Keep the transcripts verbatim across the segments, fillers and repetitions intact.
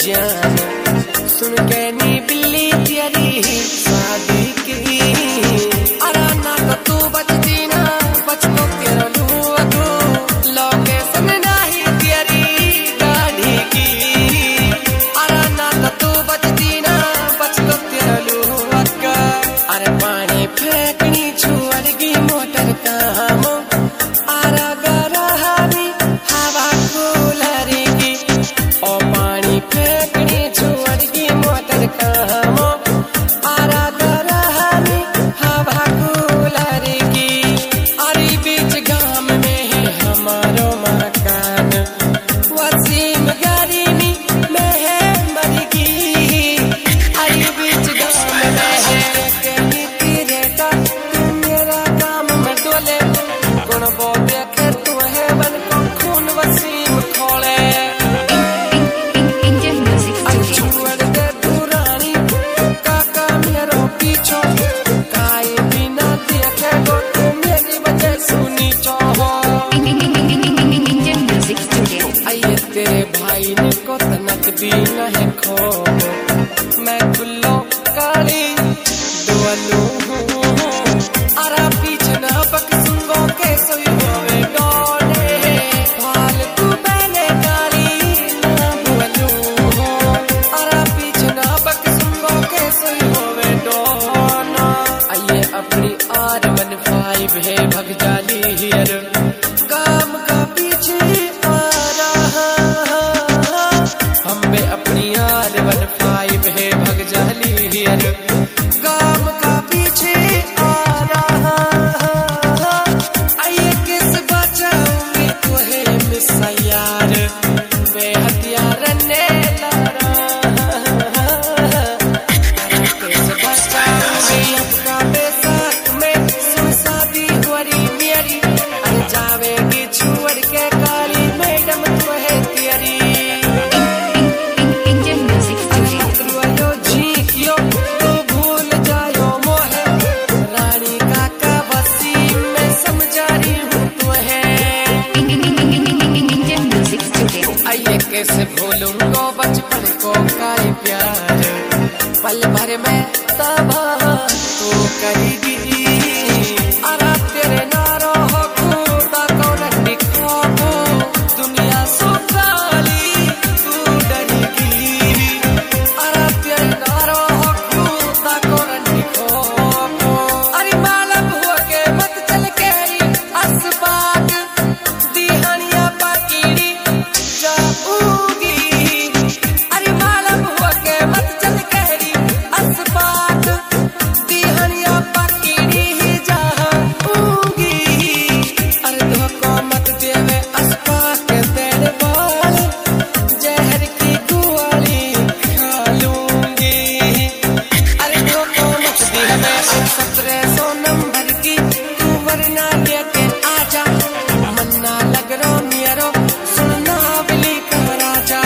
जान सुन के नी बिल्ली तेरी शादी की अरे ना तो तू बचती ना बचको तेरा लू अगो लोकेशन नहीं तेरी गाड़ी की अरे ना तो तू बचती ना बचको तेरा लू अगो अरे पानी फेंकनी छुअड़गी मोटर काम अरे गरहानी हवा कूलरगी ओ पानी फेंकनी छुअड़गी मोटर काम अरे गरहानी हवा कूलरगी अरे बीच गांव में है हमारो मकान वसीम गरीबी में है मरगी अरे बीच गांव में है कहीं तेरे का तू मेरा काम में डोले गुण बोले के तू है बन को खून वसीम खोले छुअड़ दे दुरानी काका मेरो पीछो काई बिना देखे गो तू मेरी वजह सुनी चाहो आइए तेरे भाई ने को तनक दी न है खो मैं गुल्लो काली दुआलू हूँ अरा पीछे न पक सुंगो के सोई होवे डोले फालतू मैंने काली ना बुआलू हूँ अरा पीछे न पक सुंगो के सोई होवे डोना आइए अपनी आर वन फाइव है भग जाली हियर गाम का पीछे आ रहा हम पे अपनी आर वन फाइव है भग जाली हियर गाम का पीछे आ रहा आइए किस बचाऊंगी तुहे मिसा यार वे हथियार ने लारा किस बचाऊंगी अपना बेसाक में सुसादी हुरी मेरी अरे जावेगी छुअड़ के काली मैडम तुहे तेरी अरे झीकियो तू भूल जायो मोहे रानी काका वसीम में समझा रही हूँ तुहे आइए कैसे भूलूंगा बचपन को काई प्यार पल भर में तबाह तू करेगी अरे तेरे नारो हो खुदा कौन दिखो दुनिया सो काली तू डरेगी अरे तेरे नारो हो खुदा कौन दिखो अरे मालूम हुआ के मत चल केरी असबाग दिहानिया पाकीड़ी जाऊंगी अरे मालूम हुआ के मत चल केरी असबाग दिहानिया पाकीड़ी ही जाऊंगी अरे धोखा मत देवे असबाग तेरे बाल जहर की गोली खा लूंगी अरे धोखा मत देवे सत्रह सौ नंबर की तू वरना लेके आजा मन्ना लग रो मेरो सुनना बिली का राजा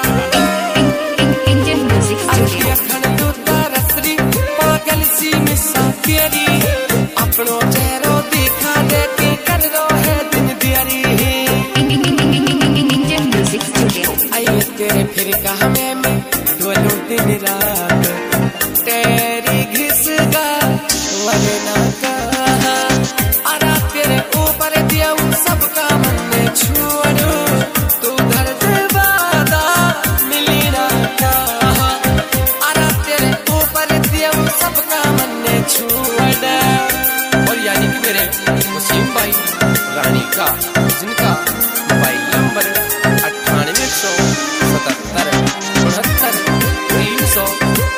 अरे अखन दूता रसरी पागल सी मिसा तेरी अपनो चेहरो दिखा दे के कर रो है दिन दियारी आइए तेरे फिर कहा मैं मैं डोलूं दिन रात तेरी घिसगा वरना कहा अरे तेरे ऊपर दिया उन सबका मन में छुअड़ू तू दर्द वादा मिली ना कहा अरे तेरे ऊपर दिया उन सबका मन में छुअड़ और यानी कि मेरे वसीम भाई रानी का जिनका मोबाइल नंबर अट्ठानवे सौ सतहत्तर उनहत्तर तीन सौ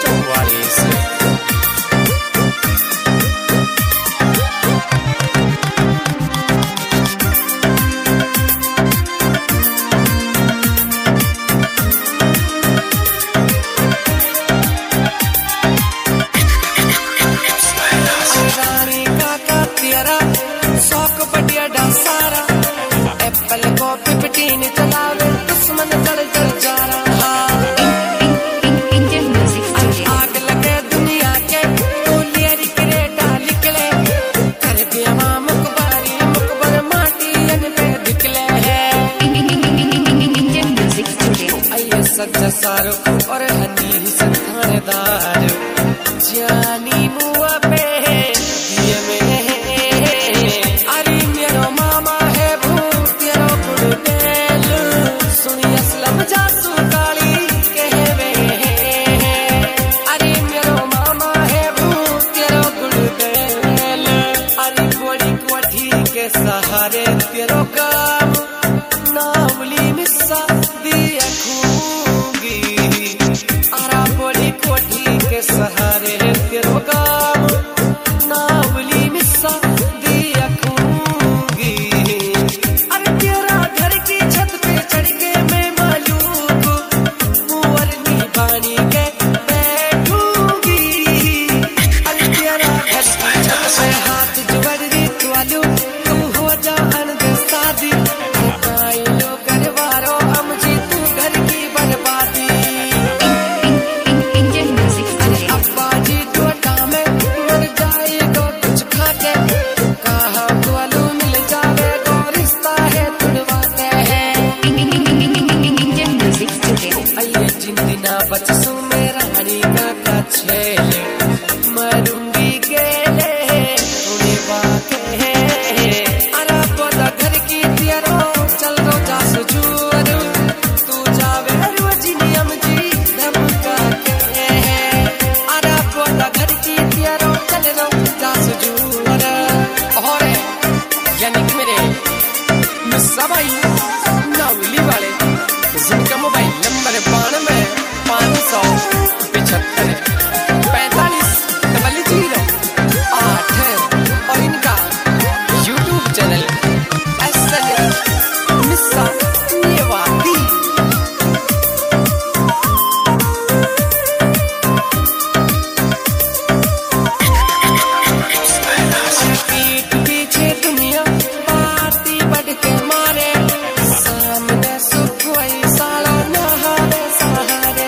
हनी संथानेदार जानी मुआ पे दिए में अरे मेरो मामा है भूत तेरो कुड़बेल सुनी असलम जासू काली कहवे अरे मेरो मामा है भूत तेरो कुड़बेल अरे बड़ी कोठी के सहारे तेरो काम नावली मिस्सा दिया खूंगी अरा बड़ी कोठी के सहारे तेरो काम नावली मिस्सा दिया खूंगी अरे तेरा घर की छत पे चढ़ के मैं मालूम मुअरनी पानी के बैठूंगी अरे तेरा घर की छत पे हाथ जोड़ दी वालू तू हो जा अनद शादी बचसू मेरा हनी का कछेले मरूंगी गेले उन्हें बाके अरा पता घर की तियारो चल रो जा सुजूरू तू जावे रोजी नियम जी धमका के अरा पता घर की तियारो चल रो जा सुजूरू और यानी कि मेरे मिस्सा भाई नावली वाले जिनका मोबाइल नंबर बानवे पाँच सौ पिछहत्तर पैंतालीस डबल जीरो आठ और इनका YouTube channel S L Missa Newati पीठ पीछे दुनिया पार्टी बढ़ के मारे सामने सुख वही साला नहावे सहारे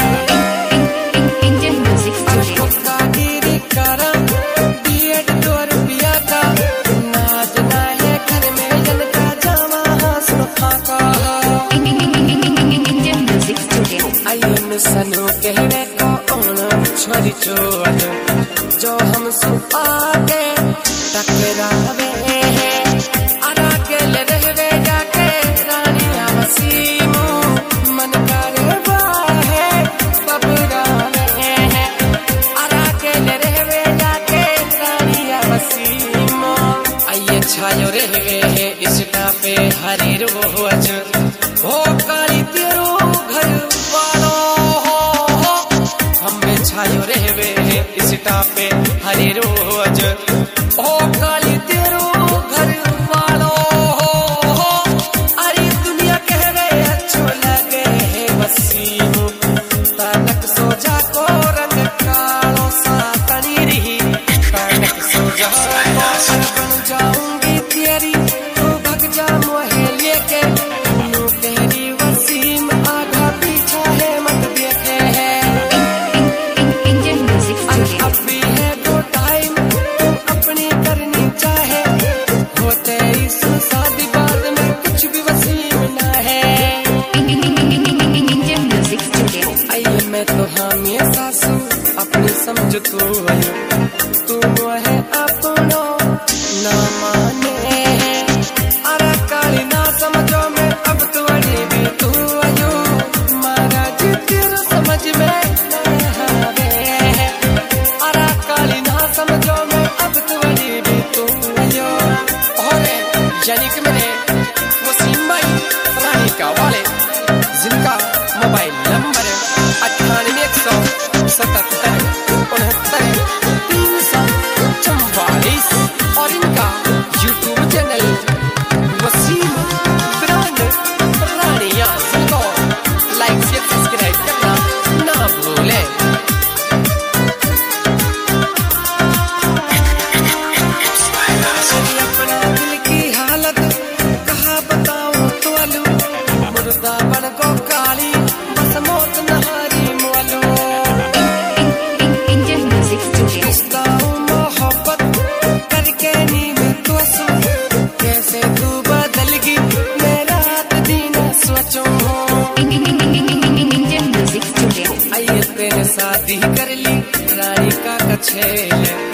सनु कहने को छोरी चोर जो हम सब आगे टकरावे अरा के ले रहवे जाके रानिया वसीमू मन करे बाहे बबरावे अरा के ले रहवे जाके रानिया वसीमू आइए छायो रहवे है इस पे हरी रोज हो काली तेरो घर वालो छायो रहवे इस टापे हरे रोज ओ काली तेरो घर वालो अरे दुनिया कहवे अच्छो लगे है वसीमू तनक सोजा को रंग कालो सातनी रही तनक सोजा को बन जाऊंगी तेरी तू भग जा मोहे लेके नू तेरी वसीम आधा पीछा है मत देखे है अभी है दो टाइम तू अपनी करनी चाहे होते इस शादी बाद में कुछ भी वसीम ना है आइए मैं तो हामी सासू अपनी समझ तू आयो तू है अपनो ना माने अरे काली ना समझो मैं अब तो अड़ी भी तू आयो मारा जी तेरा समझ में समझो मैं अब तो बड़ी भी तू आयो और यानी कि मैंने वसीम भाई रानी का वाले जिनका मोबाइल नंबर अट्ठानवे एक सौ सतहत्तर उनहत्तर तीन सौ चौवालीस और इनका YouTube channel Waseem brand Rania जिनको लाइक से सब्सक्राइब करना ना भूलें। छेल